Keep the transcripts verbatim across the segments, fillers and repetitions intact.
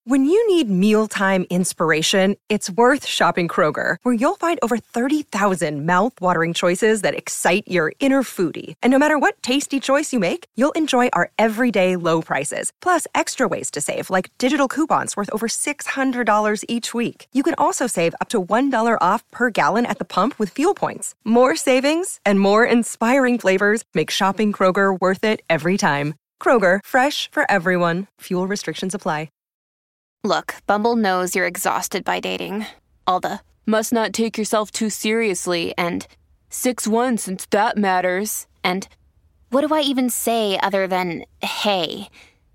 When you need mealtime inspiration, it's worth shopping Kroger, where you'll find over thirty thousand mouth-watering choices that excite your inner foodie. And no matter what tasty choice you make, you'll enjoy our everyday low prices, plus extra ways to save, like digital coupons worth over six hundred dollars each week. You can also save up to one dollar off per gallon at the pump with fuel points. More savings and more inspiring flavors make shopping Kroger worth it every time. Kroger, fresh for everyone. Fuel restrictions apply. Look, Bumble knows you're exhausted by dating. All the, must not take yourself too seriously, and six one since that matters, and what do I even say other than, hey?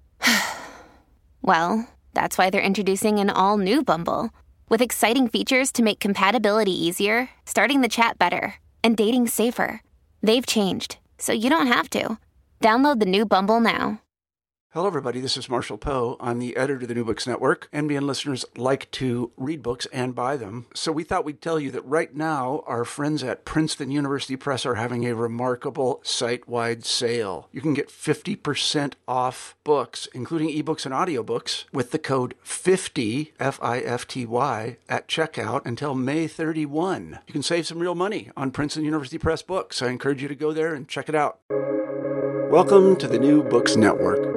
Well, that's why they're introducing an all-new Bumble, with exciting features to make compatibility easier, starting the chat better, and dating safer. They've changed, so you don't have to. Download the new Bumble now. Hello, everybody. This is Marshall Poe. I'm the editor of the New Books Network. N B N listeners like to read books and buy them. So we thought we'd tell you that right now, our friends at Princeton University Press are having a remarkable site-wide sale. You can get fifty percent off books, including ebooks and audiobooks, with the code fifty, F I F T Y, at checkout until May thirty-first. You can save some real money on Princeton University Press books. I encourage you to go there and check it out. Welcome to the New Books Network.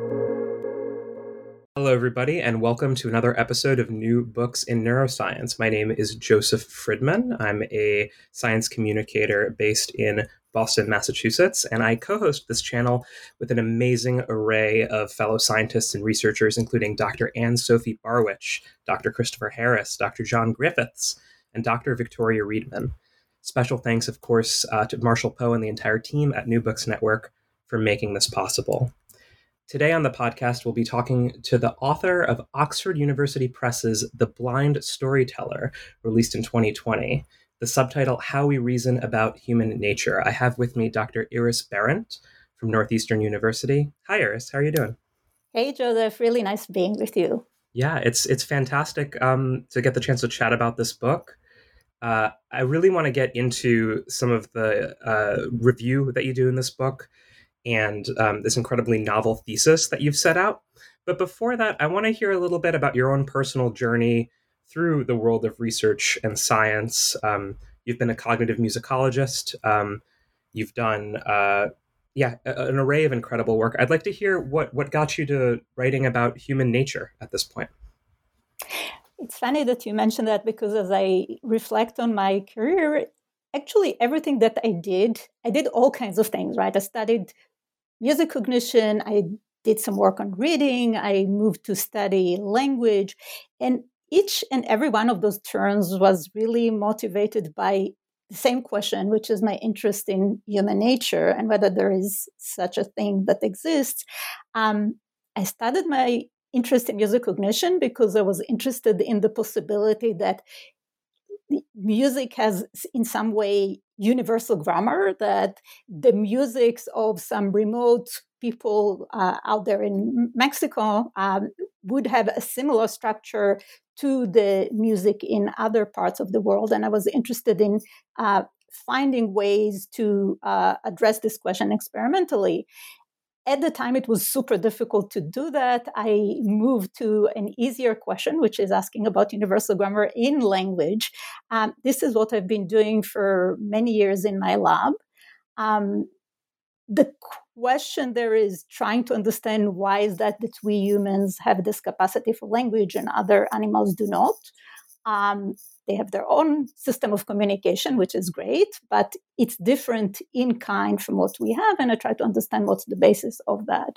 Hello, everybody, and welcome to another episode of New Books in Neuroscience. My name is Joseph Friedman. I'm a science communicator based in Boston, Massachusetts, and I co-host this channel with an amazing array of fellow scientists and researchers, including Doctor Anne-Sophie Barwich, Doctor Christopher Harris, Doctor John Griffiths, and Doctor Victoria Reedman. Special thanks, of course, uh, to Marshall Poe and the entire team at New Books Network for making this possible. Today on the podcast, we'll be talking to the author of Oxford University Press's The Blind Storyteller, released in twenty twenty. The subtitle, How We Reason About Human Nature. I have with me Doctor Iris Berendt from Northeastern University. Hi, Iris. How are you doing? Hey, Joseph. Really nice being with you. Yeah, it's it's fantastic um, to get the chance to chat about this book. Uh, I really want to get into some of the uh, review that you do in this book and um, this incredibly novel thesis that you've set out. But before that, I want to hear a little bit about your own personal journey through the world of research and science. Um, you've been a cognitive musicologist. Um, you've done, uh, yeah, a, an array of incredible work. I'd like to hear what, what got you to writing about human nature at this point. It's funny that you mentioned that, because as I reflect on my career, actually everything that I did, I did all kinds of things, right? I studied music cognition, I did some work on reading, I moved to study language, and each and every one of those turns was really motivated by the same question, which is my interest in human nature and whether there is such a thing that exists. Um, I started my interest in music cognition because I was interested in the possibility that music has in some way universal grammar, that the musics of some remote people uh, out there in Mexico um, would have a similar structure to the music in other parts of the world. And I was interested in uh, finding ways to uh, address this question experimentally. At the time, it was super difficult to do that. I moved to an easier question, which is asking about universal grammar in language. Um, this is what I've been doing for many years in my lab. Um, the question there is trying to understand why is that that we humans have this capacity for language and other animals do not. Um, they have their own system of communication, which is great, but it's different in kind from what we have, and I try to understand what's the basis of that.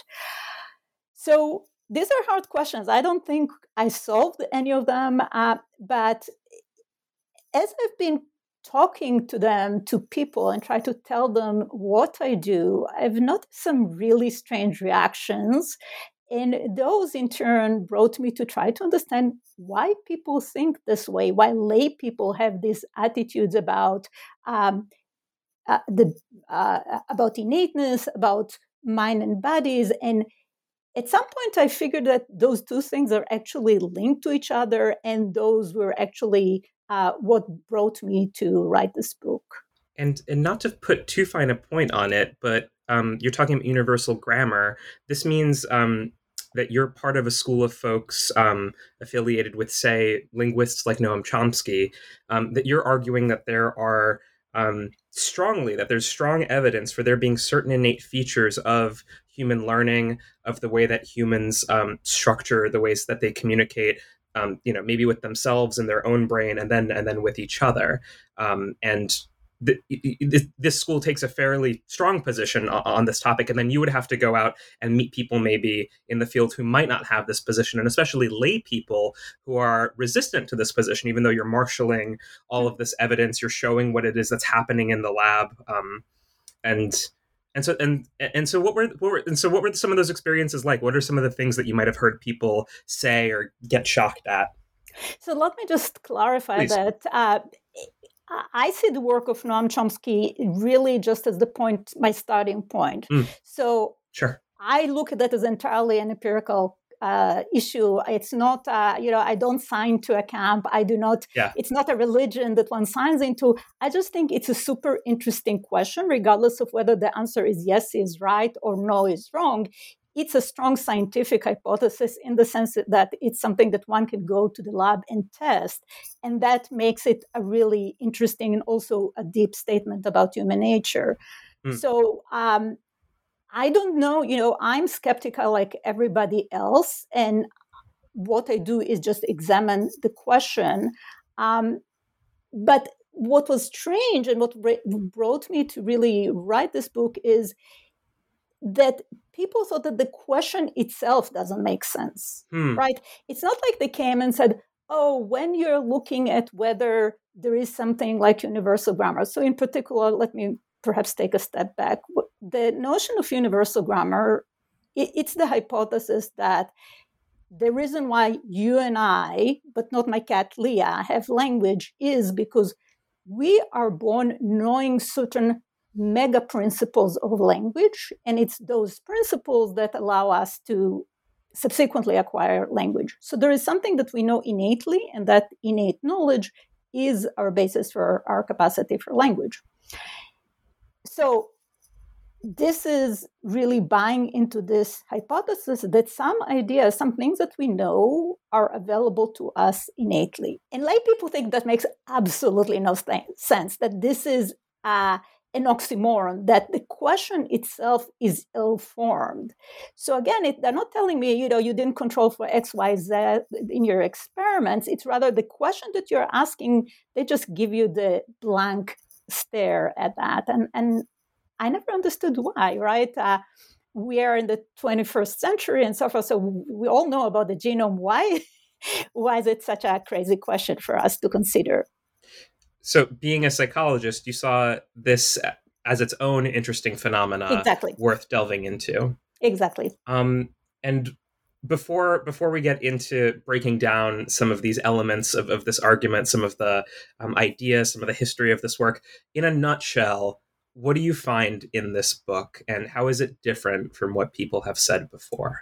So these are hard questions. I don't think I solved any of them, uh, but as I've been talking to them, to people, and try to tell them what I do, I've noticed some really strange reactions. And those, in turn, brought me to try to understand why people think this way, why lay people have these attitudes about um, uh, the uh, about innateness, about mind and bodies. And at some point, I figured that those two things are actually linked to each other, and those were actually uh, what brought me to write this book. And and not to put too fine a point on it, but um, you're talking about universal grammar. This means um, that you're part of a school of folks um, affiliated with, say, linguists like Noam Chomsky, um, that you're arguing that there are um, strongly, that there's strong evidence for there being certain innate features of human learning, of the way that humans um, structure the ways that they communicate, um, you know, maybe with themselves in their own brain, and then and then with each other. Um, and the, this school takes a fairly strong position on this topic, and then you would have to go out and meet people maybe in the field who might not have this position, and especially lay people who are resistant to this position, even though you're marshaling all of this evidence, you're showing what it is that's happening in the lab, um, and and so and and so what were, what were and so what were some of those experiences like? What are some of the things that you might have heard people say or get shocked at? So let me just clarify Please. that. Uh, I see the work of Noam Chomsky really just as the point, my starting point. Mm. So Sure. I look at that as entirely an empirical uh, issue. It's not, uh, you know, I don't sign to a camp. I do not, Yeah. It's not a religion that one signs into. I just think it's a super interesting question, regardless of whether the answer is yes is right or no is wrong. It's a strong scientific hypothesis in the sense that it's something that one can go to the lab and test. And that makes it a really interesting and also a deep statement about human nature. Mm. So um, I don't know, you know, I'm skeptical like everybody else. And what I do is just examine the question. Um, but what was strange and what brought me to really write this book is that people thought that the question itself doesn't make sense, hmm. right? It's not like they came and said, oh, when you're looking at whether there is something like universal grammar. So in particular, let me perhaps take a step back. The notion of universal grammar, it's the hypothesis that the reason why you and I, but not my cat Leah, have language is because we are born knowing certain mega principles of language, and it's those principles that allow us to subsequently acquire language. So there is something that we know innately, and that innate knowledge is our basis for our capacity for language. So this is really buying into this hypothesis that some ideas, some things that we know are available to us innately. And lay people think that makes absolutely no sense, that this is a an oxymoron, that the question itself is ill-formed. So again, it, they're not telling me, you know, you didn't control for X, Y, Z in your experiments. It's rather the question that you're asking, they just give you the blank stare at that. And, and I never understood why, right? Uh, we are in the twenty-first century and so forth, so we all know about the genome. Why, why is it such a crazy question for us to consider? So being a psychologist, you saw this as its own interesting phenomena, exactly. worth delving into. Exactly. Um, and before before we get into breaking down some of these elements of, of this argument, some of the um, ideas, some of the history of this work, in a nutshell, what do you find in this book, and how is it different from what people have said before?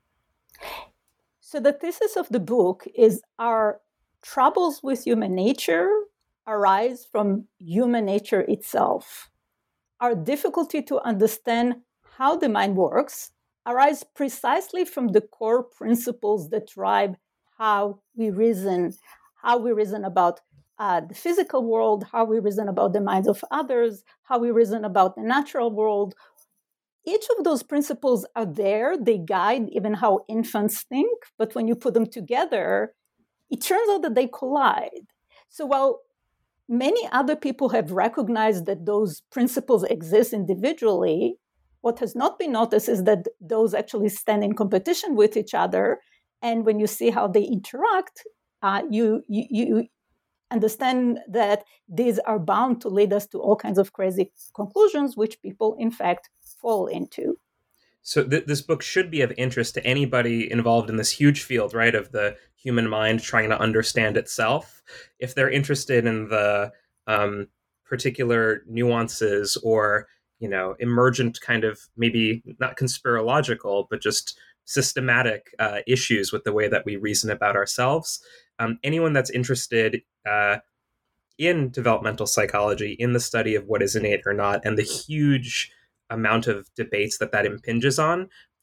So the thesis of the book is our troubles with human nature arise from human nature itself. Our difficulty to understand how the mind works arise precisely from the core principles that drive how we reason, how we reason about uh, the physical world, how we reason about the minds of others, how we reason about the natural world. Each of those principles are there. They guide even how infants think. But when you put them together, it turns out that they collide. So while many other people have recognized that those principles exist individually, what has not been noticed is that those actually stand in competition with each other. And when you see how they interact, uh, you, you, you understand that these are bound to lead us to all kinds of crazy conclusions, which people, in fact, fall into. So th- this book should be of interest to anybody involved in this huge field, right, of the human mind trying to understand itself. If they're interested in the um, particular nuances or, you know, emergent kind of maybe not conspirological, but just systematic uh, issues with the way that we reason about ourselves. Um, anyone that's interested uh, in developmental psychology, in the study of what is innate or not, and the huge amount of debates that that impinges on,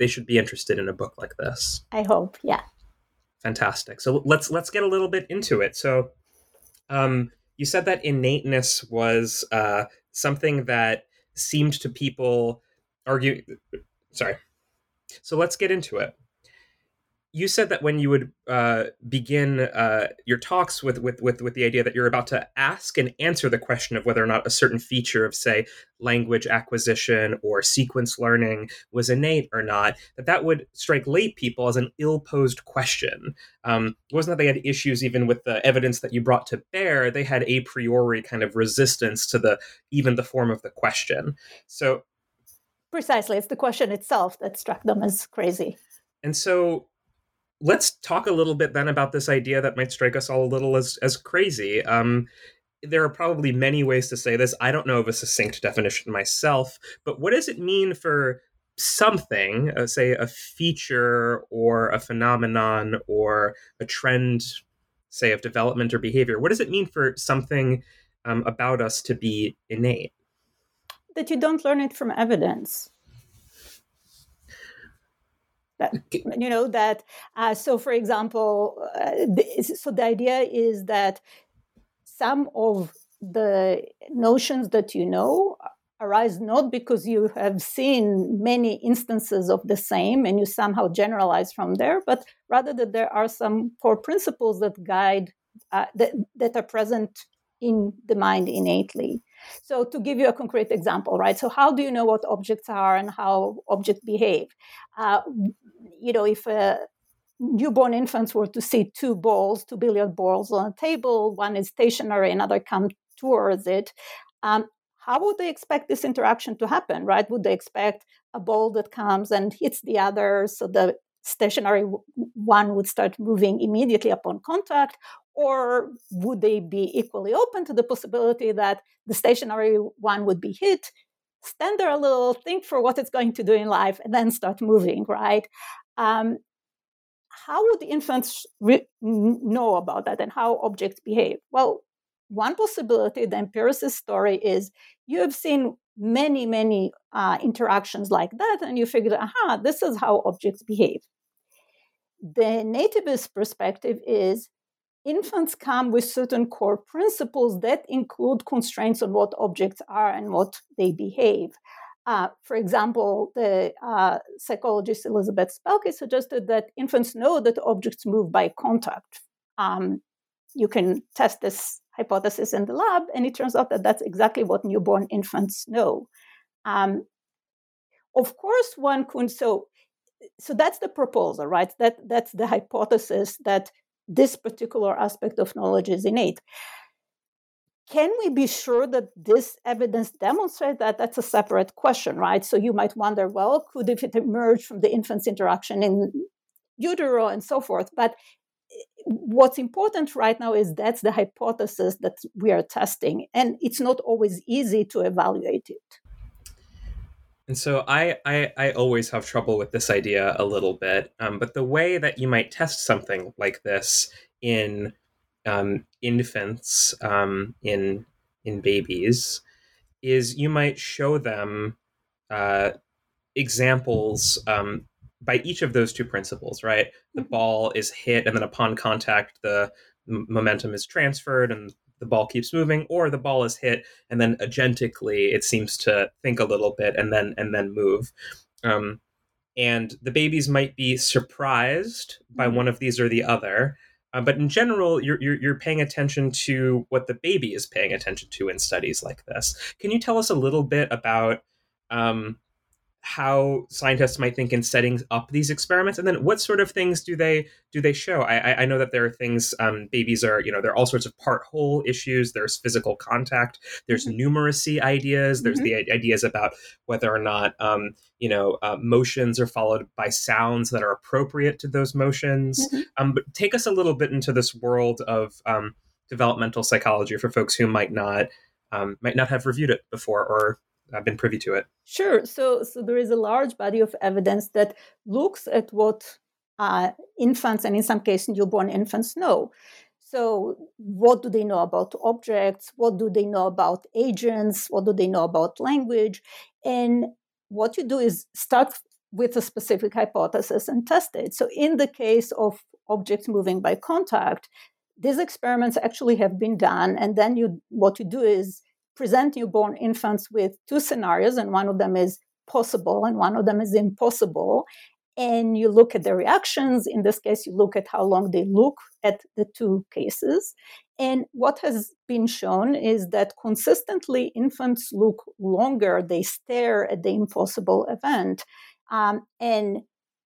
they should be interested in a book like this. I hope, yeah. Fantastic. So let's let's get a little bit into it. So um, you said that innateness was uh, something that seemed to people argue. Sorry. So let's get into it. You said that when you would uh, begin uh, your talks with, with, with, with the idea that you're about to ask and answer the question of whether or not a certain feature of, say, language acquisition or sequence learning was innate or not, that that would strike lay people as an ill-posed question. Um, it wasn't that they had issues even with the evidence that you brought to bear. They had a priori kind of resistance to the even the form of the question. So, precisely, it's the question itself that struck them as crazy. And so let's talk a little bit then about this idea that might strike us all a little as, as crazy. Um, there are probably many ways to say this. I don't know of a succinct definition myself, but what does it mean for something, uh, say a feature or a phenomenon or a trend, say of development or behavior? What does it mean for something um, about us to be innate? That you don't learn it from evidence. That, you know, that, uh, so for example, uh, the, so the idea is that some of the notions that you know arise not because you have seen many instances of the same and you somehow generalize from there, but rather that there are some core principles that guide, uh, that, that are present in the mind innately. So to give you a concrete example, right? So how do you know what objects are and how objects behave? Uh, you know, if a newborn infants were to see two balls, two billiard balls on a table, one is stationary, another comes towards it, um, how would they expect this interaction to happen, right? Would they expect a ball that comes and hits the other so the stationary one would start moving immediately upon contact? Or would they be equally open to the possibility that the stationary one would be hit, stand there a little, think for what it's going to do in life, and then start moving, right? Um, how would the infants re- know about that and how objects behave? Well, one possibility, the empiricist story, is you have seen many, many uh, interactions like that, and you figured, aha, this is how objects behave. The nativist perspective is infants come with certain core principles that include constraints on what objects are and what they behave. Uh, for example, the uh, psychologist Elizabeth Spelke suggested that infants know that objects move by contact. Um, you can test this hypothesis in the lab, and it turns out that that's exactly what newborn infants know. Um, of course, one could, so, so that's the proposal, right? That, that's the hypothesis that this particular aspect of knowledge is innate. Can we be sure that this evidence demonstrates that? That's a separate question, right? So you might wonder, well, could if it emerge from the infant's interaction in utero and so forth? But what's important right now is that's the hypothesis that we are testing, and it's not always easy to evaluate it. And so I, I, I always have trouble with this idea a little bit, um, but the way that you might test something like this in um, infants, um, in in babies, is you might show them uh, examples um, by each of those two principles, right? The Mm-hmm. ball is hit, and then upon contact, the m- momentum is transferred, and the ball keeps moving, or the ball is hit, and then agentically it seems to think a little bit and then and then move. Um, and the babies might be surprised by Mm-hmm. one of these or the other. Uh, but in general, you're, you're you're paying attention to what the baby is paying attention to in studies like this. Can you tell us a little bit about um, how scientists might think in setting up these experiments, and then what sort of things do they do they show? I, I know that there are things, um, babies are, you know, there are all sorts of part whole issues. There's physical contact. There's Mhm. numeracy ideas. There's Mhm. the ideas about whether or not, um, you know, uh, motions are followed by sounds that are appropriate to those motions. Mhm. Um, but take us a little bit into this world of um, developmental psychology for folks who might not um, might not have reviewed it before or I've been privy to it. Sure. So, so there is a large body of evidence that looks at what uh, infants, and in some cases newborn infants, know. So what do they know about objects? What do they know about agents? What do they know about language? And what you do is start with a specific hypothesis and test it. So in the case of objects moving by contact, these experiments actually have been done. And then you, what you do is present newborn infants with two scenarios, and one of them is possible and one of them is impossible. And you look at the reactions. In this case, you look at how long they look at the two cases. And what has been shown is that consistently infants look longer. They stare at the impossible event. Um, and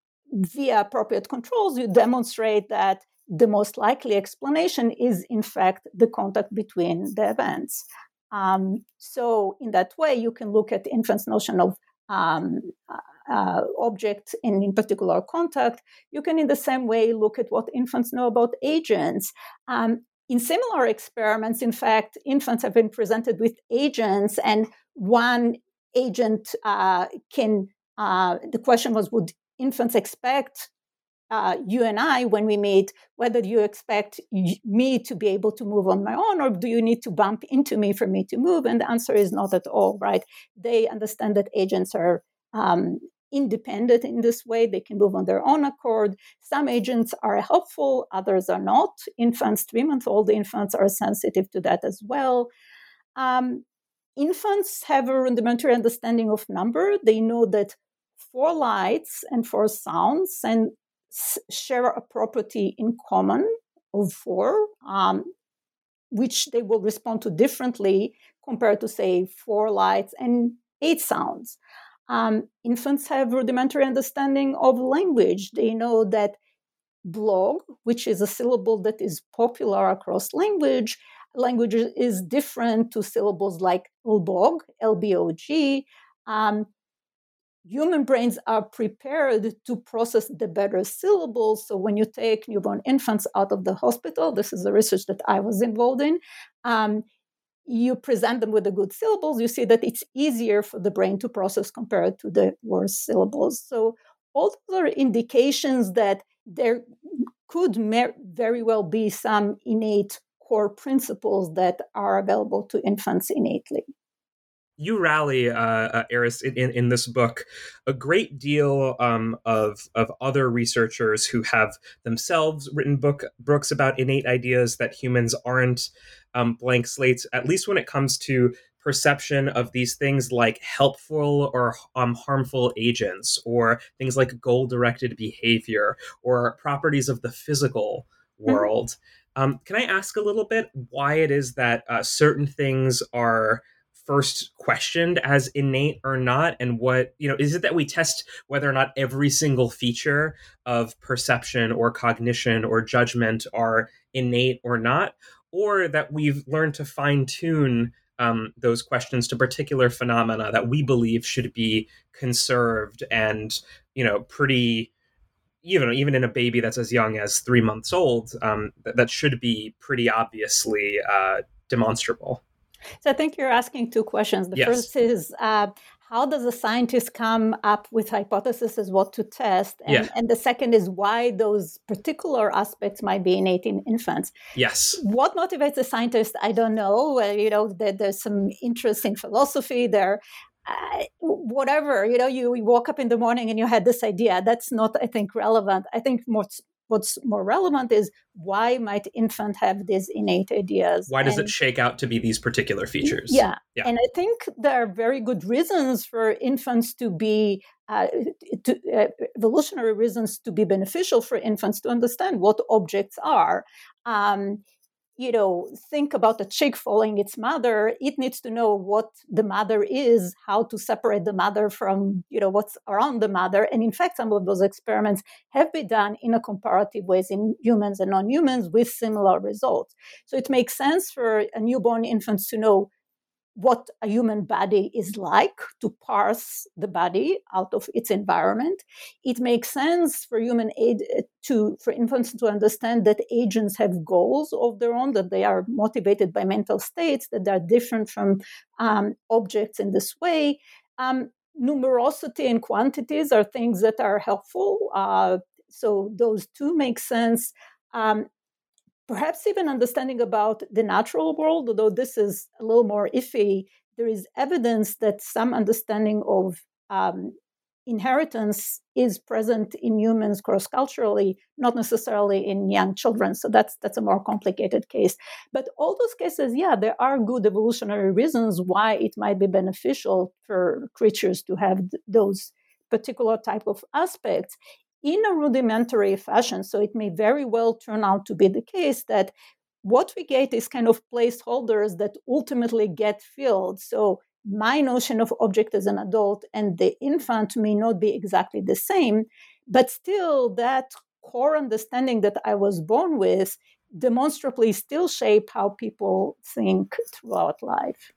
via appropriate controls, you demonstrate that the most likely explanation is, in fact, the contact between the events. Um, so in that way, you can look at infants' notion of um, uh, object and in particular contact. You can in the same way look at what infants know about agents. Um, in similar experiments, in fact, infants have been presented with agents, and one agent uh, can, uh, the question was, would infants expect uh, you and I, when we meet, whether you expect me to be able to move on my own, or do you need to bump into me for me to move? And the answer is not at all, right? They understand that agents are um, independent in this way. They can move on their own accord. Some agents are helpful, others are not. Infants, three-month-old infants are sensitive to that as well. Um, infants have a rudimentary understanding of number. They know that four lights and four sounds and s- share a property in common of four, um, which they will respond to differently compared to, say, four lights and eight sounds. Um, infants have rudimentary understanding of language. They know that blog, which is a syllable that is popular across language, language is different to syllables like lbog, L B O G. Um, human brains are prepared to process the better syllables. So when you take newborn infants out of the hospital, this is the research that I was involved in, um, you present them with the good syllables, you see that it's easier for the brain to process compared to the worse syllables. So all those are indications that there could mer- very well be some innate core principles that are available to infants innately. You rally, uh, uh, Iris, in, in, in this book, a great deal um, of of other researchers who have themselves written book books about innate ideas that humans aren't um, blank slates, at least when it comes to perception of these things like helpful or um, harmful agents, or things like goal-directed behavior, or properties of the physical world. Mm-hmm. Um, can I ask a little bit why it is that uh, certain things are first questioned as innate or not, and what, you know, is it that we test whether or not every single feature of perception or cognition or judgment are innate or not, or that we've learned to fine-tune um, those questions to particular phenomena that we believe should be conserved and, you know, pretty, even even in a baby that's as young as three months old, um, that, that should be pretty obviously uh, demonstrable. So I think you're asking two questions. The yes. first is, uh, how does a scientist come up with hypotheses as what to test? And, yeah. and the second is why those particular aspects might be innate in infants. Yes. What motivates a scientist? I don't know. Uh, you know, there, there's some interest in philosophy there. Uh, whatever, you know, you, you woke up in the morning and you had this idea. That's not, I think, relevant. I think more, what's more relevant is why might infant have these innate ideas? Why does and, it shake out to be these particular features? Yeah. yeah. And I think there are very good reasons for infants to be, uh, to, uh, evolutionary reasons to be beneficial for infants to understand what objects are. Um, you know, think about a chick following its mother. It needs to know what the mother is, how to separate the mother from, you know, what's around the mother. And in fact, some of those experiments have been done in a comparative ways in humans and non-humans with similar results. So it makes sense for a newborn infant to know what a human body is like, to parse the body out of its environment. It makes sense for human aid to for infants to understand that agents have goals of their own, that they are motivated by mental states, that they're different from um, objects in this way. Um, numerosity and quantities are things that are helpful. Uh, so those two make sense. Um, Perhaps even understanding about the natural world, although this is a little more iffy, there is evidence that some understanding of um, inheritance is present in humans cross-culturally, not necessarily in young children. So that's that's a more complicated case. But all those cases, yeah, there are good evolutionary reasons why it might be beneficial for creatures to have th- those particular type of aspects in a rudimentary fashion. So it may very well turn out to be the case that what we get is kind of placeholders that ultimately get filled. So my notion of object as an adult and the infant may not be exactly the same, but still that core understanding that I was born with demonstrably still shape how people think throughout life.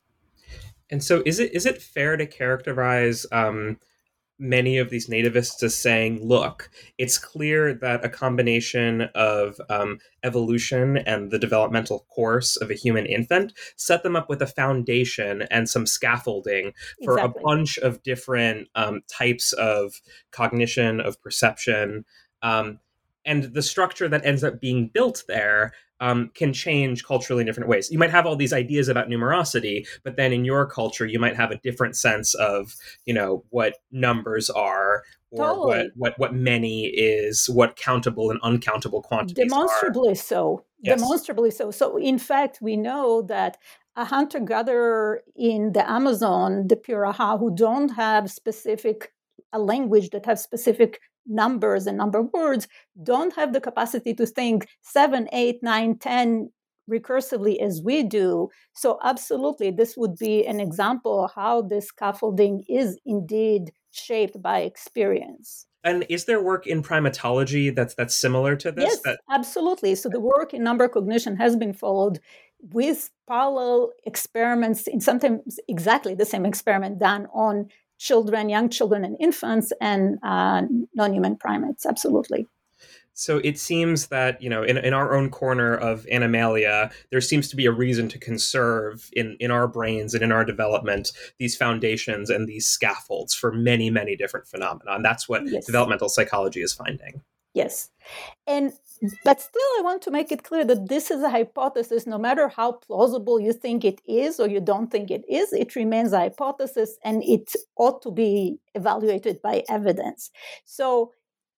And so is it is it fair to characterize um, many of these nativists as saying, look, it's clear that a combination of um, evolution and the developmental course of a human infant set them up with a foundation and some scaffolding for Exactly. a bunch of different um, types of cognition, of perception. Um, and the structure that ends up being built there um, can change culturally in different ways. You might have all these ideas about numerosity, but then in your culture, you might have a different sense of, you know, what numbers are, or Totally. what, what, what many is, what countable and uncountable quantities Demonstrably are. so. Yes. Demonstrably so. So, in fact, we know that a hunter-gatherer in the Amazon, the Piraha, who don't have specific a language that have specific numbers and number of words, don't have the capacity to think seven, eight, nine, ten recursively as we do. So absolutely, this would be an example of how this scaffolding is indeed shaped by experience. And is there work in primatology that's that's similar to this? Yes, That... absolutely. So the work in number cognition has been followed with parallel experiments, in sometimes exactly the same experiment done on children, young children and infants, and uh, non-human primates. Absolutely. So it seems that, you know, in, in our own corner of Animalia, there seems to be a reason to conserve in, in our brains and in our development these foundations and these scaffolds for many, many different phenomena. And that's what Yes. developmental psychology is finding. Yes. And but still, I want to make it clear that this is a hypothesis. No matter how plausible you think it is or you don't think it is, it remains a hypothesis and it ought to be evaluated by evidence. So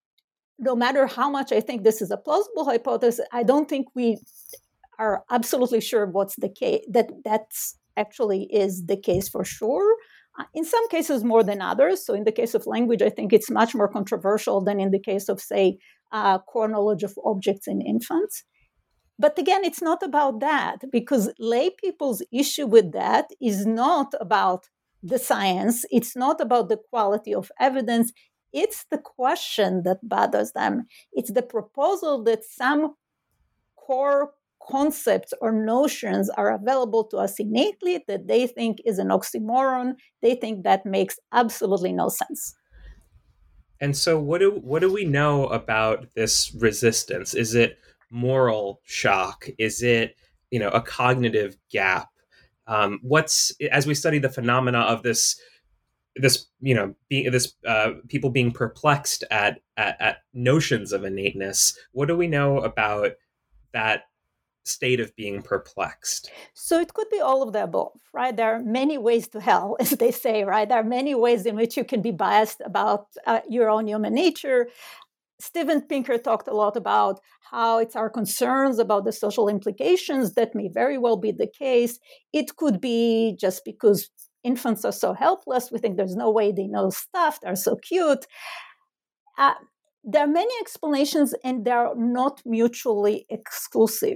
no matter how much I think this is a plausible hypothesis, I don't think we are absolutely sure what's the case, that that's actually is the case for sure. Uh, in some cases more than others. So in the case of language, I think it's much more controversial than in the case of, say, uh, core knowledge of objects in infants. But again, it's not about that, because lay people's issue with that is not about the science. It's not about the quality of evidence. It's the question that bothers them. It's the proposal that some core concepts or notions are available to us innately that they think is an oxymoron. They think that makes absolutely no sense. And so what do what do we know about this resistance? Is it moral shock? Is it, you know, a cognitive gap? Um, what's, as we study the phenomena of this this you know being this uh, people being perplexed at, at at notions of innateness, what do we know about that state of being perplexed? So it could be all of the above, right? There are many ways to hell, as they say, right? There are many ways in which you can be biased about uh, your own human nature. Steven Pinker talked a lot about how it's our concerns about the social implications. That may very well be the case. It could be just because infants are so helpless. We think there's no way they know stuff. They're so cute. Uh, there are many explanations, and they're not mutually exclusive.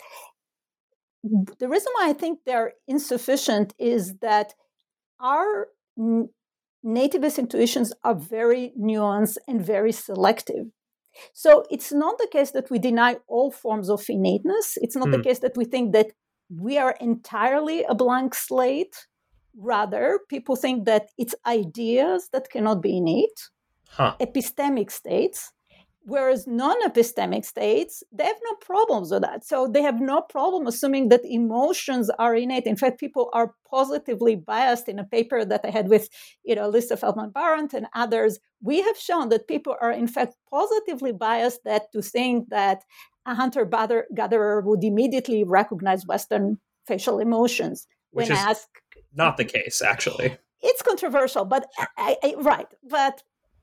The reason why I think they're insufficient is that our n- nativist intuitions are very nuanced and very selective. So it's not the case that we deny all forms of innateness. It's not mm. the case that we think that we are entirely a blank slate. Rather, people think that it's ideas that cannot be innate, huh. epistemic states. Whereas non-epistemic states, they have no problems with that. So they have no problem assuming that emotions are innate. In fact, people are positively biased. In a paper that I had with, you know, Lisa Feldman-Barrett and others, we have shown that people are, in fact, positively biased that to think that a hunter-gatherer would immediately recognize Western facial emotions. Which when is I ask, not the case, actually. It's controversial, but I, I, right. But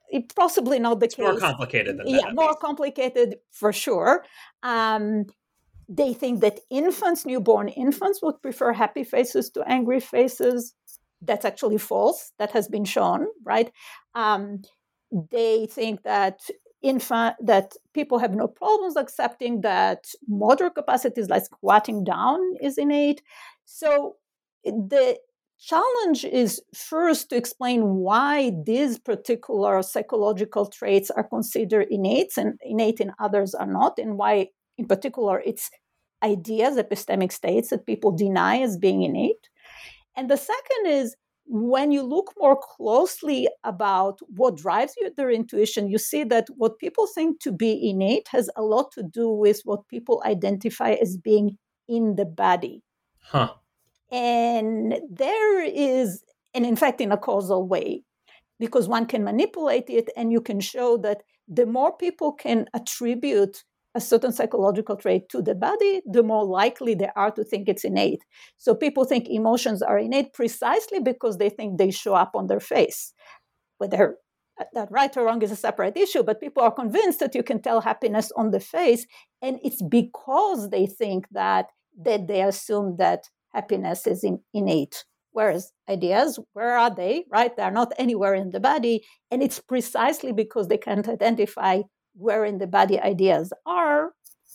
it's possibly not the it's case. More complicated than that. Yeah, more complicated for sure. Um, they think that infants, newborn infants, would prefer happy faces to angry faces. That's actually false. That has been shown, right? Um, they think that infant that people have no problems accepting that motor capacities like squatting down is innate. So the challenge is first to explain why these particular psychological traits are considered innate and innate in others are not, and why in particular it's ideas, epistemic states that people deny as being innate. And the second is, when you look more closely about what drives you, their intuition, you see that what people think to be innate has a lot to do with what people identify as being in the body. Huh. And there is, and in fact, in a causal way, because one can manipulate it and you can show that the more people can attribute a certain psychological trait to the body, the more likely they are to think it's innate. So people think emotions are innate precisely because they think they show up on their face. Whether that right or wrong is a separate issue, but people are convinced that you can tell happiness on the face, and it's because they think that, that they assume that happiness is in, innate. Whereas ideas, where are they, right? They're not anywhere in the body, and it's precisely because they can't identify where in the body ideas are.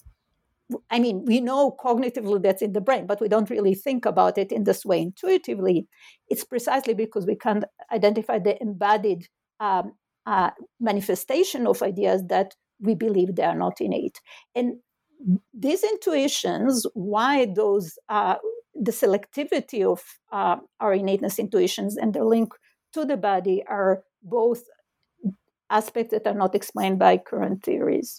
I mean, we know cognitively that's in the brain, but we don't really think about it in this way intuitively. It's precisely because we can't identify the embodied um, uh, manifestation of ideas that we believe they are not innate. And these intuitions, why those, uh, the selectivity of uh, our innateness intuitions and the link to the body are both aspects that are not explained by current theories.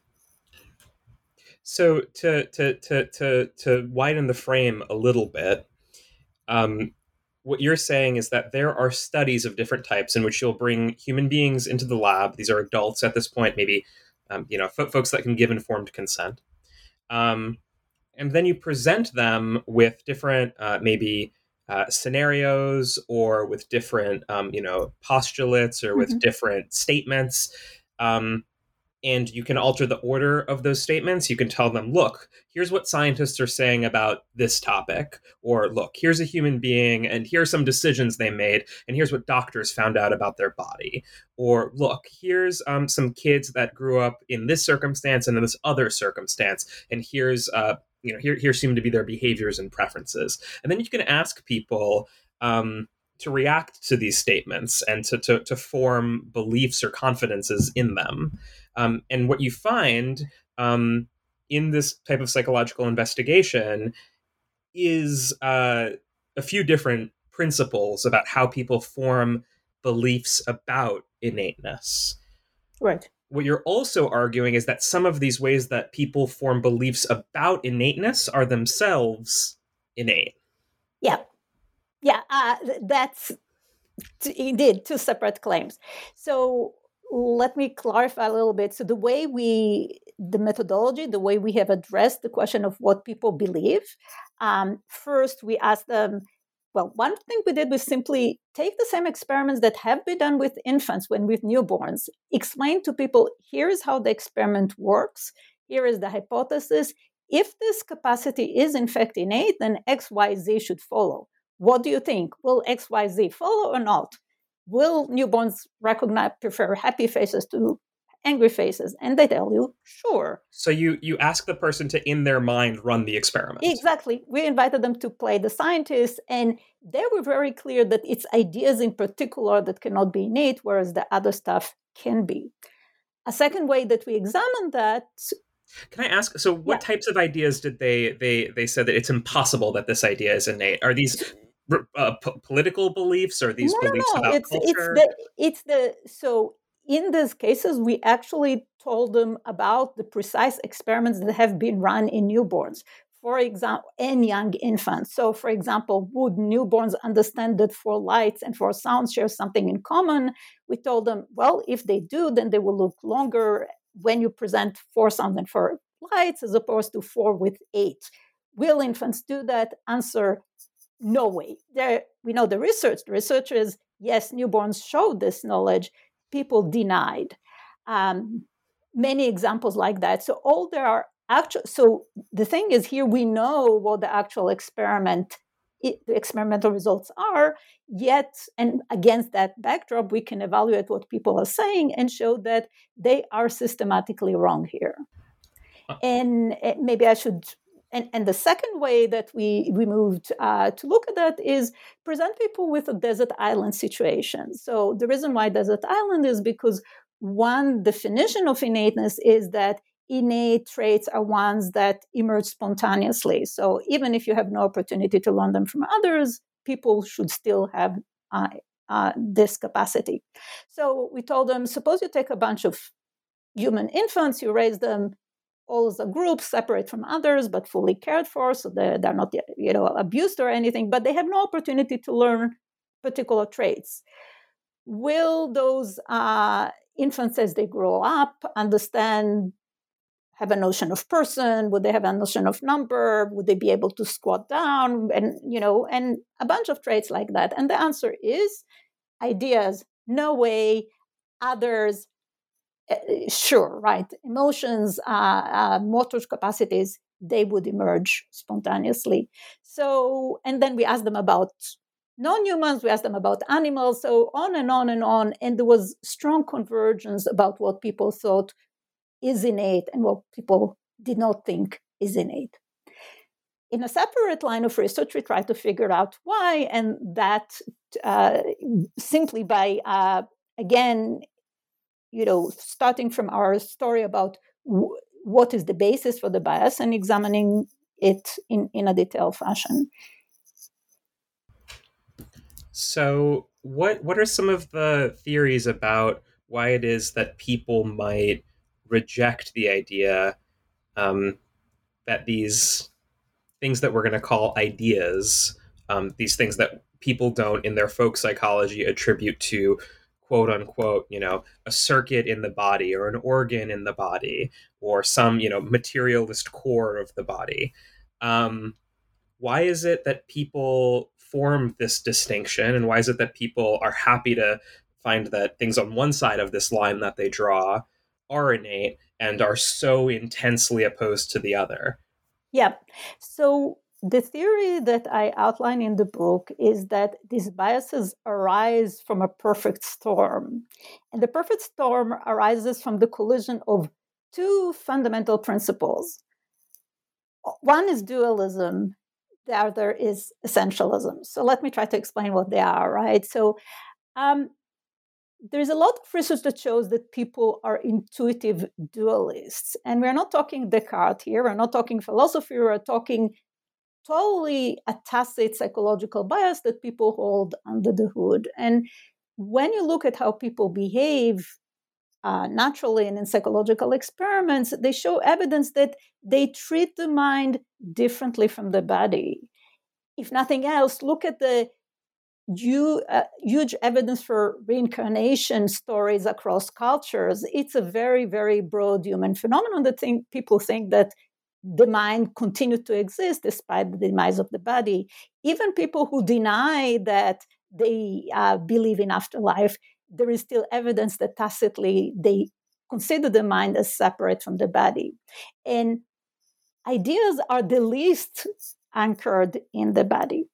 So to to to to to widen the frame a little bit, um, what you're saying is that there are studies of different types in which you'll bring human beings into the lab. These are adults at this point, maybe um, you know f- folks that can give informed consent, um, and then you present them with different uh, maybe. Uh, scenarios or with different, um, you know, postulates or mm-hmm. with different statements. Um, and you can alter the order of those statements. You can tell them, look, here's what scientists are saying about this topic. Or look, here's a human being and here's some decisions they made. And here's what doctors found out about their body. Or look, here's um, some kids that grew up in this circumstance and in this other circumstance. And here's, uh, you know, here, here seem to be their behaviors and preferences. And then you can ask people um, to react to these statements and to, to, to form beliefs or confidences in them. Um, and what you find um, in this type of psychological investigation is uh, a few different principles about how people form beliefs about innateness. Right. What you're also arguing is that some of these ways that people form beliefs about innateness are themselves innate. Yeah. Yeah, uh, that's t- indeed two separate claims. So let me clarify a little bit. So the way we, the methodology, the way we have addressed the question of what people believe, um, first we asked them, well, one thing we did was simply take the same experiments that have been done with infants when with newborns, explain to people, here's how the experiment works, here is the hypothesis. If this capacity is in fact innate, then X, Y, Z should follow. What do you think? Will X, Y, Z follow or not? Will newborns recognize, prefer happy faces to angry faces? And they tell you, sure. So you you ask the person to, in their mind, run the experiment. Exactly. We invited them to play the scientists, and they were very clear that it's ideas in particular that cannot be innate, whereas the other stuff can be. A second way that we examined that. Can I ask, so what yeah. types of ideas did they, they, they said that it's impossible that this idea is innate? Are these uh, p- political beliefs or these no, beliefs no, no. about it's, culture? It's the, it's the, so in these cases, we actually told them about the precise experiments that have been run in newborns, for example, and young infants. So, for example, would newborns understand that for lights and for sound share something in common? We told them, well, if they do, then they will look longer when you present four sounds and four lights as opposed to four with eight. Will infants do that? Answer, no way. There, we know the research. The research is, yes, newborns show this knowledge. people denied. Um, many examples like that. So all there are actual. So the thing is, here we know what the actual experiment, it, the experimental results are. Yet, and against that backdrop, we can evaluate what people are saying and show that they are systematically wrong here. And maybe I should. And, and the second way that we, we moved uh, to look at that is present people with a desert island situation. So the reason why desert island is because one definition of innateness is that innate traits are ones that emerge spontaneously. So even if you have no opportunity to learn them from others, people should still have uh, uh, this capacity. So we told them, suppose you take a bunch of human infants, you raise them all as a group, separate from others, but fully cared for, so they're, they're not, you know, abused or anything, but they have no opportunity to learn particular traits. Will those uh, infants, as they grow up, understand, have a notion of person? Would they have a notion of number? Would they be able to squat down? And, you know, and a bunch of traits like that. And the answer is ideas, no way. Others, sure, right. Emotions, uh, uh, motor capacities, they would emerge spontaneously. So, and then we asked them about non-humans, we asked them about animals, so on and on and on. And there was strong convergence about what people thought is innate and what people did not think is innate. In a separate line of research, we tried to figure out why, and that uh, simply by, uh, again, you know, starting from our story about w- what is the basis for the bias and examining it in, in a detailed fashion. So what what are some of the theories about why it is that people might reject the idea um, that these things that we're going to call ideas, um, these things that people don't in their folk psychology attribute to quote unquote, you know, a circuit in the body or an organ in the body or some, you know, materialist core of the body. Um, why is it that people form this distinction, and why is it that people are happy to find that things on one side of this line that they draw are innate and are so intensely opposed to the other? Yeah. So the theory that I outline in the book is that these biases arise from a perfect storm. And the perfect storm arises from the collision of two fundamental principles. One is dualism, the other is essentialism. So let me try to explain what they are, right? So um, there's a lot of research that shows that people are intuitive dualists. And we're not talking Descartes here, we're not talking philosophy, we're talking totally a tacit psychological bias that people hold under the hood. And when you look at how people behave uh, naturally and in psychological experiments, they show evidence that they treat the mind differently from the body. If nothing else, look at the You, uh, huge evidence for reincarnation stories across cultures. It's a very, very broad human phenomenon that think, people think that the mind continued to exist despite the demise of the body. Even people who deny that they uh, believe in afterlife, there is still evidence that tacitly they consider the mind as separate from the body. And ideas are the least anchored in the body.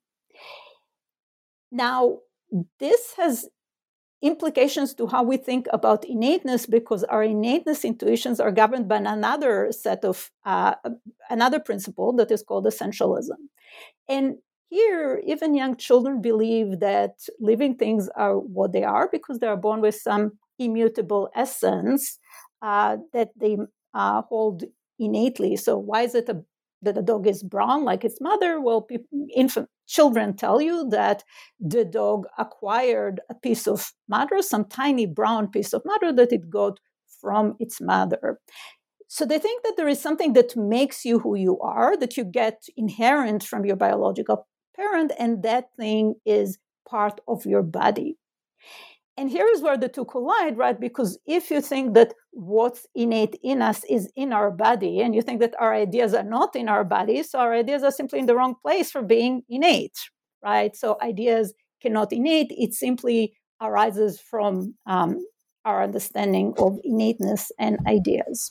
Now, this has implications to how we think about innateness, because our innateness intuitions are governed by another set of, uh, another principle that is called essentialism. And here, even young children believe that living things are what they are because they are born with some immutable essence uh, that they uh, hold innately. So why is it a that a dog is brown like its mother? Well, people, infant children tell you that the dog acquired a piece of matter, some tiny brown piece of matter that it got from its mother. So they think that there is something that makes you who you are, that you get inherent from your biological parent, and that thing is part of your body. And here is where the two collide, right? Because if you think that what's innate in us is in our body, and you think that our ideas are not in our body, so our ideas are simply in the wrong place for being innate, right? So ideas cannot innate. It simply arises from um, our understanding of innateness and ideas.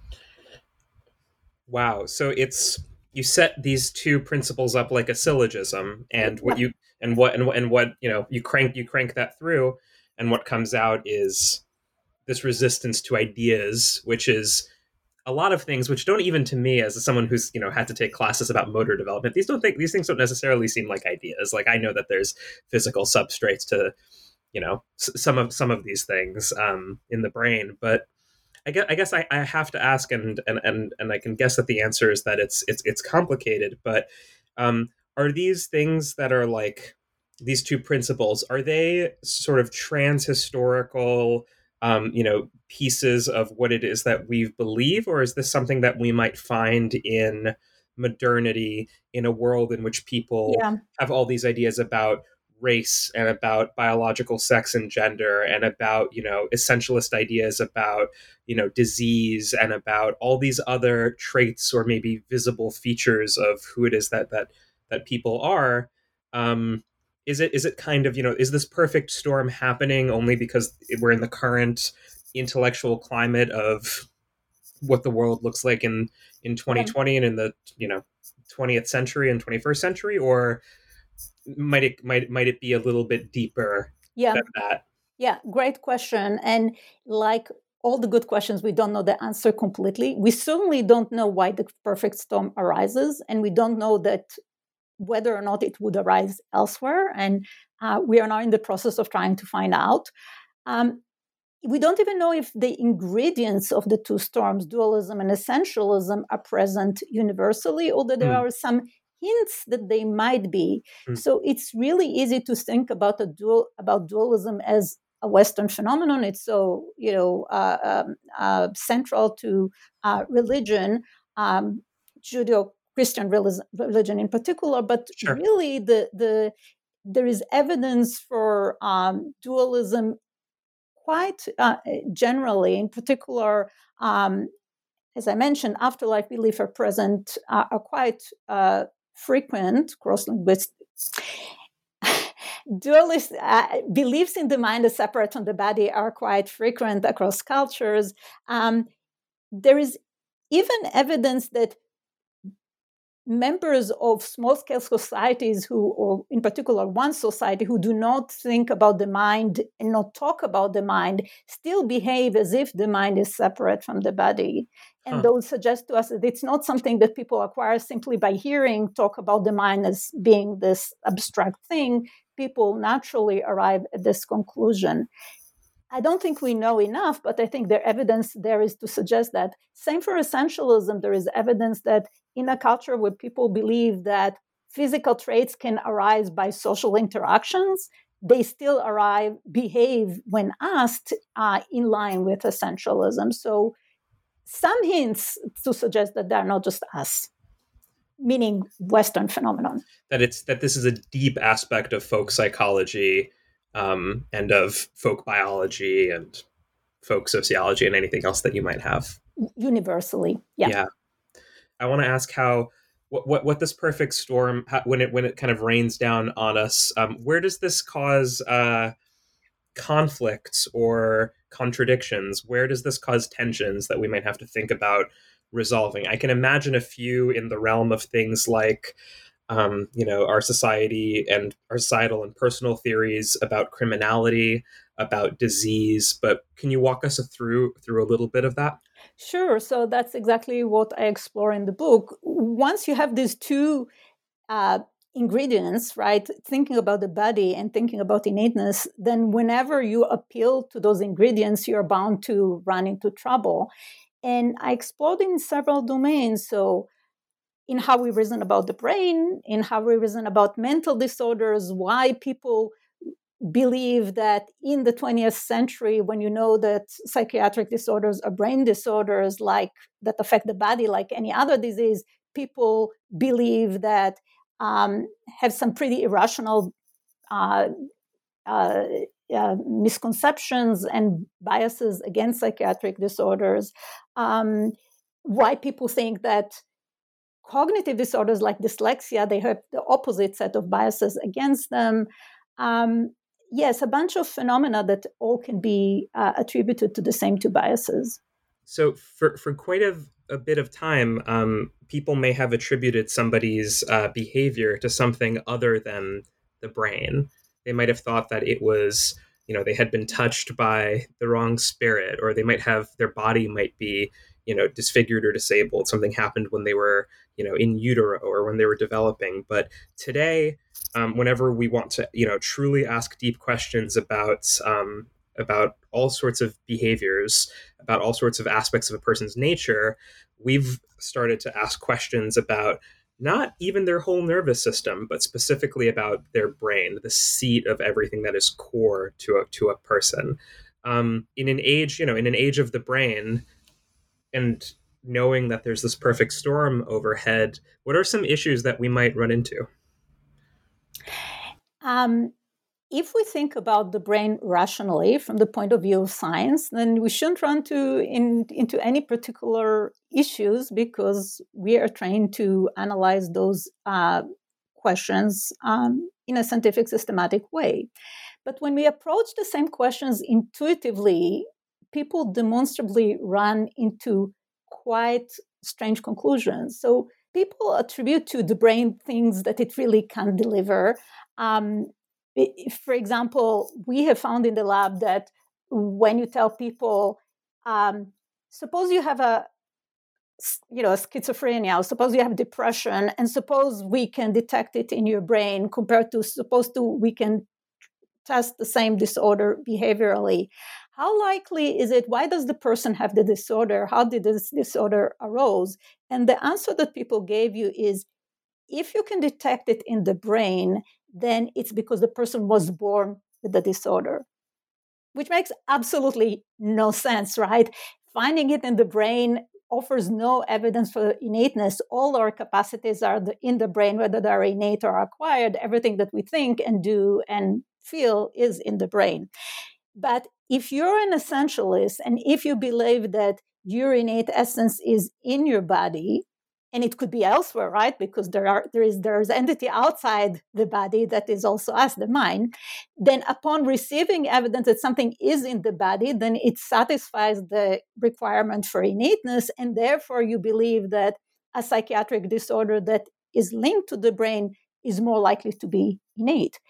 Wow. So it's you set these two principles up like a syllogism, and what you and what and what and what you know you crank you crank that through, and what comes out is this resistance to ideas, which is a lot of things which don't, even to me as someone who's you know had to take classes about motor development, these don't think these things don't necessarily seem like ideas. Like I know that there's physical substrates to you know s- some of some of these things um, in the brain, but I guess I guess I, I have to ask, and, and and and I can guess that the answer is that it's it's it's complicated. But um, are these things that are like these two principles? Are they sort of trans-historical, um, you know, pieces of what it is that we believe, or is this something that we might find in modernity, in a world in which people Yeah. have all these ideas about race and about biological sex and gender and about you know essentialist ideas about you know disease and about all these other traits or maybe visible features of who it is that that that people are? um is it is it kind of you know is this perfect storm happening only because we're in the current intellectual climate of what the world looks like in in twenty twenty and in the you know twentieth century and twenty-first century, or might it might might it be a little bit deeper Yeah. than that? Yeah, great question. And like all the good questions, we don't know the answer completely. We certainly don't know why the perfect storm arises, and we don't know that whether or not it would arise elsewhere. And uh, we are now in the process of trying to find out. Um, we don't even know if the ingredients of the two storms, dualism and essentialism, are present universally, although there Mm. are some hints that they might be. Mm. So it's really easy to think about a dual about dualism as a Western phenomenon. It's so you know uh, um, uh, central to uh, religion, um, Judeo-Christian religion in particular. But Sure. really, the the there is evidence for um, dualism quite uh, generally. In particular, um, as I mentioned, afterlife beliefs are present, uh, are quite uh, frequent cross-linguistic. Dualist uh, beliefs in the mind as separate from the body are quite frequent across cultures. Um, there is even evidence that members of small-scale societies who, or in particular one society, who do not think about the mind and not talk about the mind, still behave as if the mind is separate from the body. And Huh. those suggest to us that it's not something that people acquire simply by hearing talk about the mind as being this abstract thing. People naturally arrive at this conclusion. I don't think we know enough, but I think the evidence there is to suggest that. Same for essentialism. There is evidence that in a culture where people believe that physical traits can arise by social interactions, they still arrive, behave when asked uh, in line with essentialism. So some hints to suggest that they're not just us, meaning Western phenomenon. That it's that this is a deep aspect of folk psychology, um, and of folk biology and folk sociology and anything else that you might have. Universally, yeah. Yeah. I want to ask how what what, what this perfect storm how, when it when it kind of rains down on us. Um, where does this cause uh, conflicts or contradictions? Where does this cause tensions that we might have to think about resolving? I can imagine a few in the realm of things like um, you know, our society and our societal and personal theories about criminality, about disease. But can you walk us through through a little bit of that? Sure. So that's exactly what I explore in the book. Once you have these two uh, ingredients, right, thinking about the body and thinking about innateness, then whenever you appeal to those ingredients, you're bound to run into trouble. And I explored in several domains. So in how we reason about the brain, in how we reason about mental disorders, why people believe that in the twentieth century, when you know that psychiatric disorders are brain disorders like that affect the body like any other disease, people believe that um, have some pretty irrational uh, uh, uh, misconceptions and biases against psychiatric disorders. Um, why people think that cognitive disorders like dyslexia, they have the opposite set of biases against them. Um, yes, a bunch of phenomena that all can be uh, attributed to the same two biases. So for, for quite a, a bit of time, um, people may have attributed somebody's uh, behavior to something other than the brain. They might have thought that it was, you know, they had been touched by the wrong spirit, or they might have, their body might be, you know, disfigured or disabled. Something happened when they were, you know, in utero or when they were developing. But today, um, whenever we want to, you know, truly ask deep questions about um, about all sorts of behaviors, about all sorts of aspects of a person's nature, we've started to ask questions about not even their whole nervous system, but specifically about their brain, the seat of everything that is core to a, to a person. Um, in an age, you know, in an age of the brain, and knowing that there's this perfect storm overhead, what are some issues that we might run into? Um, if we think about the brain rationally from the point of view of science, then we shouldn't run to in, into any particular issues because we are trained to analyze those uh, questions um, in a scientific, systematic way. But when we approach the same questions intuitively, people demonstrably run into quite strange conclusions. So people attribute to the brain things that it really can't deliver. Um, For example, we have found in the lab that when you tell people, um, suppose you have a, you know, schizophrenia, or suppose you have depression, and suppose we can detect it in your brain compared to suppose to we can test the same disorder behaviorally. How likely is it? Why does the person have the disorder? How did this disorder arose? And the answer that people gave you is, if you can detect it in the brain, then it's because the person was born with the disorder, which makes absolutely no sense, right? Finding it in the brain offers no evidence for innateness. All our capacities are in the brain, whether they're innate or acquired. Everything that we think and do and feel is in the brain. But if you're an essentialist and if you believe that your innate essence is in your body, and it could be elsewhere, right? Because there are there is there's entity outside the body that is also us, the mind. Then, upon receiving evidence that something is in the body, then it satisfies the requirement for innateness, and therefore you believe that a psychiatric disorder that is linked to the brain is more likely to be innate.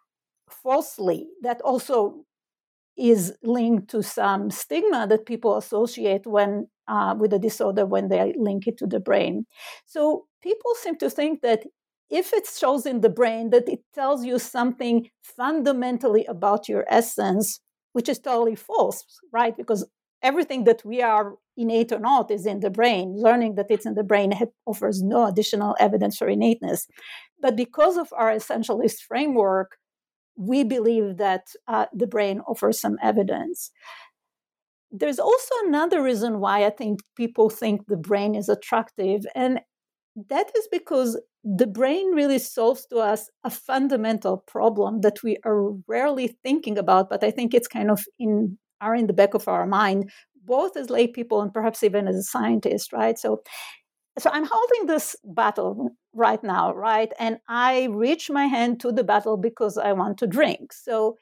Falsely, that also is linked to some stigma that people associate when uh, with a disorder when they link it to the brain. So people seem to think that if it shows in the brain, that it tells you something fundamentally about your essence, which is totally false, right? Because everything that we are, innate or not, is in the brain. Learning that it's in the brain offers no additional evidence for innateness. But because of our essentialist framework, we believe that uh, the brain offers some evidence. There's also another reason why I think people think the brain is attractive, and that is because the brain really solves to us a fundamental problem that we are rarely thinking about, but I think it's kind of in are in the back of our mind, both as lay people and perhaps even as a scientist, right? So So I'm holding this bottle right now, right? And I reach my hand to the bottle because I want to drink. So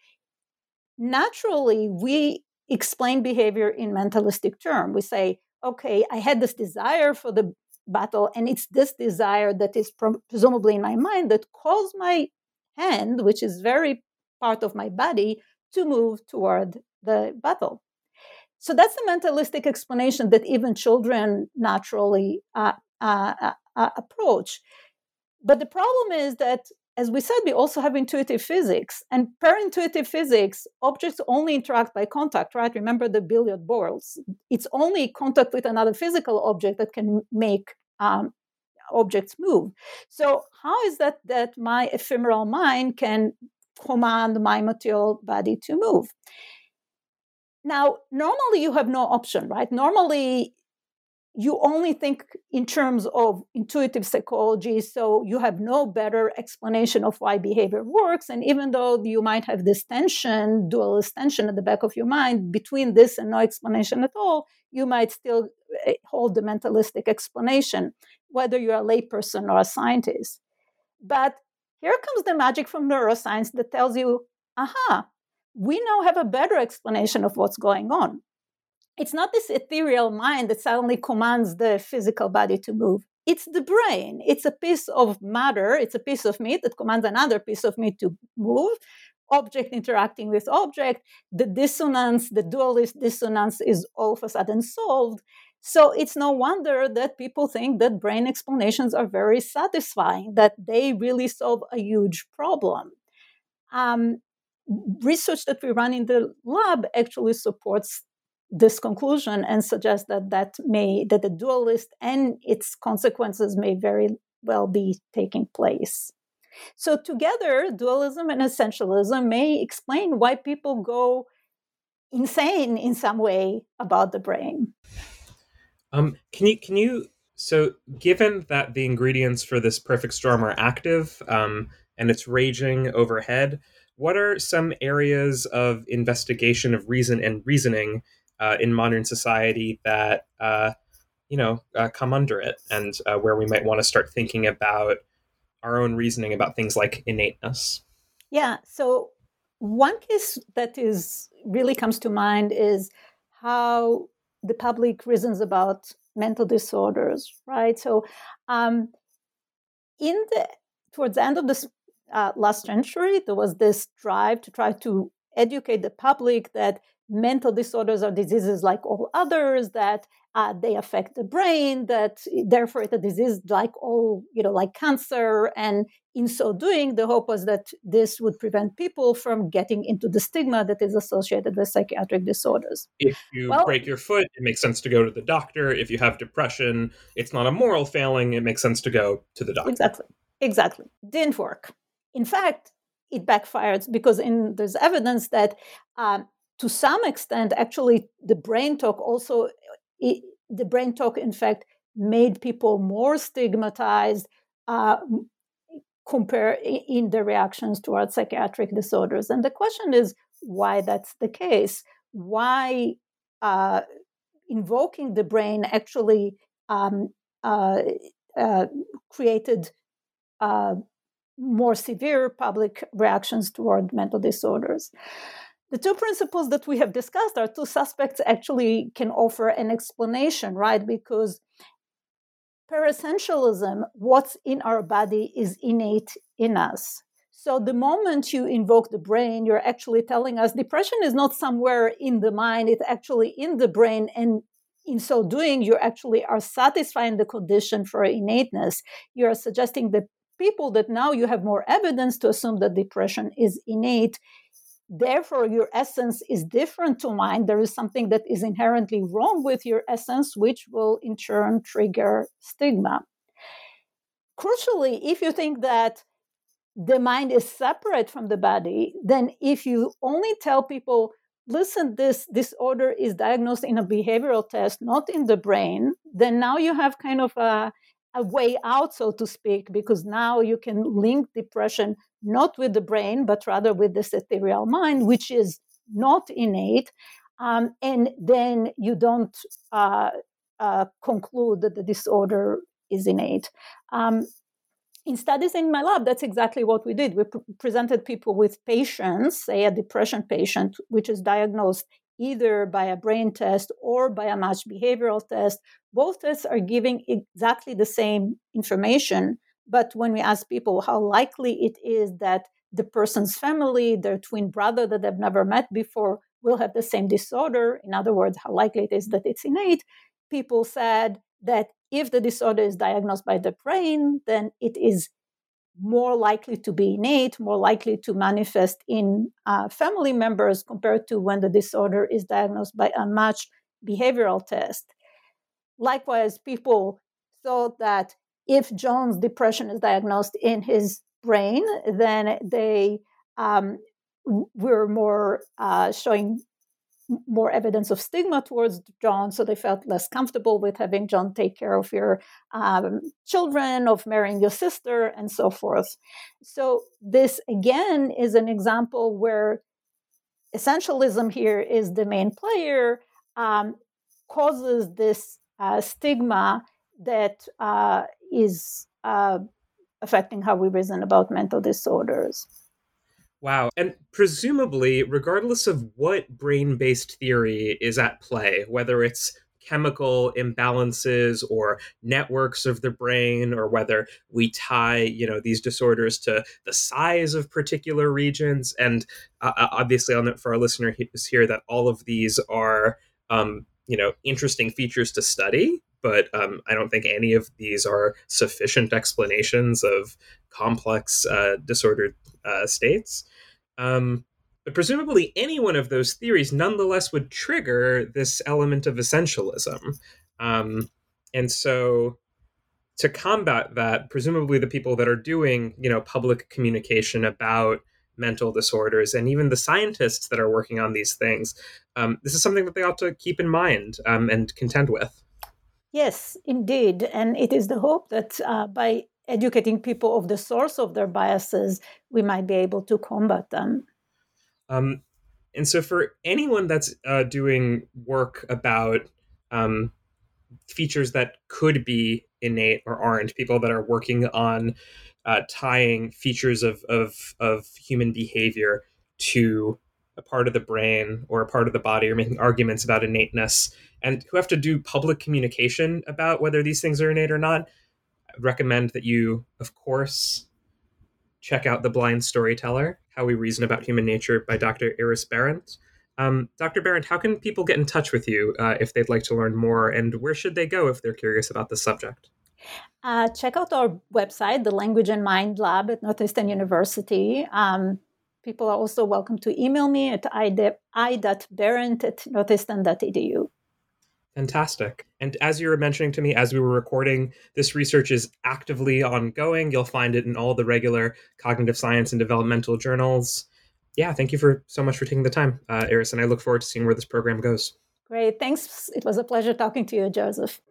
naturally, we explain behavior in mentalistic terms. We say, okay, I had this desire for the bottle, and it's this desire that is presumably in my mind that caused my hand, which is very part of my body, to move toward the bottle. So that's a mentalistic explanation that even children naturally uh, uh, uh, approach. But the problem is that, as we said, we also have intuitive physics. And per intuitive physics, objects only interact by contact, right? Remember the billiard balls. It's only contact with another physical object that can make um, objects move. So how is that that my ephemeral mind can command my material body to move? Now, normally you have no option, right? Normally you only think in terms of intuitive psychology, so you have no better explanation of why behavior works. And even though you might have this tension, dualist tension at the back of your mind between this and no explanation at all, you might still hold the mentalistic explanation, whether you're a layperson or a scientist. But here comes the magic from neuroscience that tells you, aha, we now have a better explanation of what's going on. It's not this ethereal mind that suddenly commands the physical body to move. It's the brain. It's a piece of matter. It's a piece of meat that commands another piece of meat to move. Object interacting with object. The dissonance, the dualist dissonance is all of a sudden solved. So it's no wonder that people think that brain explanations are very satisfying, that they really solve a huge problem. Um, research that we run in the lab actually supports this conclusion and suggests that that may that the dualist and its consequences may very well be taking place. So together, dualism and essentialism may explain why people go insane in some way about the brain. Um, can you can you so given that the ingredients for this perfect storm are active um, and it's raging overhead, what are some areas of investigation of reason and reasoning uh, in modern society that uh, you know uh, come under it, and uh, where we might want to start thinking about our own reasoning about things like innateness? Yeah. So one case that is really comes to mind is how the public reasons about mental disorders, right? So, um, in the towards the end of this uh, last century, there was this drive to try to educate the public that mental disorders are diseases like all others, that uh, they affect the brain, that therefore it's a disease like all, you know, like cancer. And in so doing, the hope was that this would prevent people from getting into the stigma that is associated with psychiatric disorders. If you well, break your foot, it makes sense to go to the doctor. If you have depression, it's not a moral failing. It makes sense to go to the doctor. Exactly. Exactly. Didn't work. In fact, it backfired because in, there's evidence that um, to some extent, actually, the brain talk also, it, the brain talk, in fact, made people more stigmatized uh, compare in their reactions towards psychiatric disorders. And the question is why that's the case. Why uh, invoking the brain actually um, uh, uh, created uh, more severe public reactions toward mental disorders. The two principles that we have discussed, our two suspects, actually can offer an explanation, right? Because per essentialism, what's in our body is innate in us. So the moment you invoke the brain, you're actually telling us depression is not somewhere in the mind, it's actually in the brain. And in so doing, you actually are satisfying the condition for innateness. You're suggesting that people that now you have more evidence to assume that depression is innate. Therefore, your essence is different to mine. There is something that is inherently wrong with your essence, which will in turn trigger stigma. Crucially, if you think that the mind is separate from the body, then if you only tell people, listen, this disorder is diagnosed in a behavioral test, not in the brain, then now you have kind of a, a way out, so to speak, because now you can link depression not with the brain, but rather with this ethereal mind, which is not innate. Um, and then you don't uh, uh, conclude that the disorder is innate. Um, In studies in my lab, that's exactly what we did. We pr- presented people with patients, say a depression patient, which is diagnosed either by a brain test or by a matched behavioral test. Both tests are giving exactly the same information. But when we ask people how likely it is that the person's family, their twin brother that they've never met before, will have the same disorder, in other words, how likely it is that it's innate, people said that if the disorder is diagnosed by the brain, then it is more likely to be innate, more likely to manifest in uh, family members compared to when the disorder is diagnosed by a matched behavioral test. Likewise, people thought that if John's depression is diagnosed in his brain, then they um, were more uh, showing more evidence of stigma towards John, so they felt less comfortable with having John take care of your um, children, of marrying your sister, and so forth. So this, again, is an example where essentialism here is the main player, um, causes this uh, stigma that uh, is uh, affecting how we reason about mental disorders. Wow. And presumably, regardless of what brain-based theory is at play, whether it's chemical imbalances or networks of the brain, or whether we tie, you know, these disorders to the size of particular regions, and uh, obviously, I'll note for our listeners here that all of these are, um, you know, interesting features to study. But um, I don't think any of these are sufficient explanations of complex uh, disordered uh, states. Um, but presumably, any one of those theories nonetheless would trigger this element of essentialism. Um, and so, to combat that, presumably the people that are doing, you know, public communication about mental disorders, and even the scientists that are working on these things, um, this is something that they ought to keep in mind um, and contend with. Yes, indeed. And it is the hope that uh, by educating people of the source of their biases, we might be able to combat them. Um, and so for anyone that's uh, doing work about um, features that could be innate or aren't, people that are working on uh, tying features of, of, of human behavior to a part of the brain or a part of the body, or making arguments about innateness, and who have to do public communication about whether these things are innate or not, I recommend that you, of course, check out The Blind Storyteller, How We Reason About Human Nature by Doctor Iris Berend. Um, Doctor Berend, how can people get in touch with you uh, if they'd like to learn more, and where should they go if they're curious about the subject? Uh, check out our website, the Language and Mind Lab at Northeastern University. Um, people are also welcome to email me at i dot berend at northeastern dot e d u. Fantastic. And as you were mentioning to me as we were recording, this research is actively ongoing. You'll find it in all the regular cognitive science and developmental journals. Yeah, thank you for so much for taking the time, uh, Iris, and I look forward to seeing where this program goes. Great. Thanks. It was a pleasure talking to you, Joseph.